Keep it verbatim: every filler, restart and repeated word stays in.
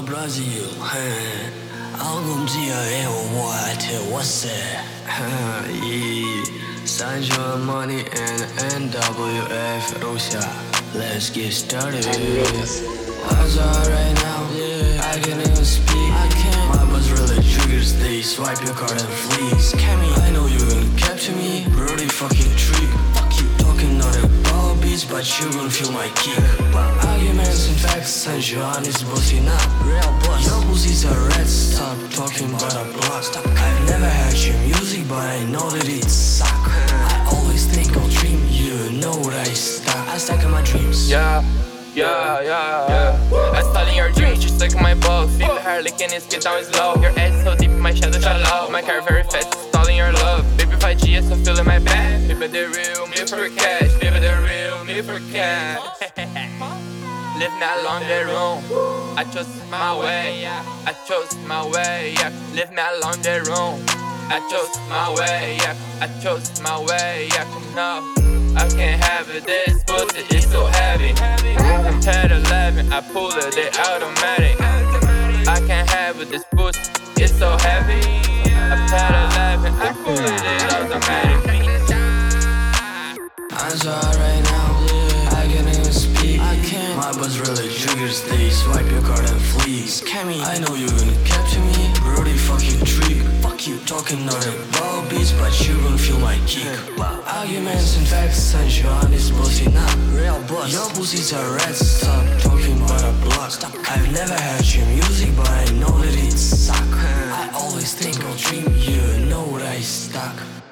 Brazil, huh? algum dia eu vou até você. Yeah. Sancho Money and N W F Russia. Let's get started. What's up right now? Yeah, I can't even speak. I can't. My buzz really triggers. They swipe your card and flees. Cammy, I know you gonna capture me. Brody fucking trick. Fuck you talking not about beats, but you gon' feel my kick. Arguments and facts, Sancho on is bossing up. Real boss. Your pussies are rats. Stop talking about a block. Stop. I've never had your music, but I know that it suck. I always think I'll dream. You know what I stack. I stack in my dreams. Yeah. Yeah, yeah, yeah. I stall in your dreams, just like my balls. Feel the hair licking his get down slow. Your ass so deep, my shadow shallow. My car very fast, stalling your love. Baby five G, so feeling my bad. Baby the real me for cash. Baby the real me for cash. Live not along the room. I chose my way, yeah. I chose my way, yeah. Live not along the room. I chose my way, yeah. I chose my way, yeah. No, I can't have it. This pussy is so heavy. I'm ten eleven, I pull it, they automatic. I can't have it. This pussy is so heavy. I'm ten eleven, I pull it, they automatic. I'm sorry right now, yeah. I can't even speak. I can't. My buzz really triggers. They swipe your card and flees. Cammy, I know you're gonna capture me. Brody fucking trick. Fuck you talking not about beats, but you gon' feel my kick. Arguments and facts, Sancho on is bossing up. Real boss. Your pussies are rats. Stop talking about a block. Stop. I've never had your music, but I know that it suck. I always think I'll dream. You know what I stuck.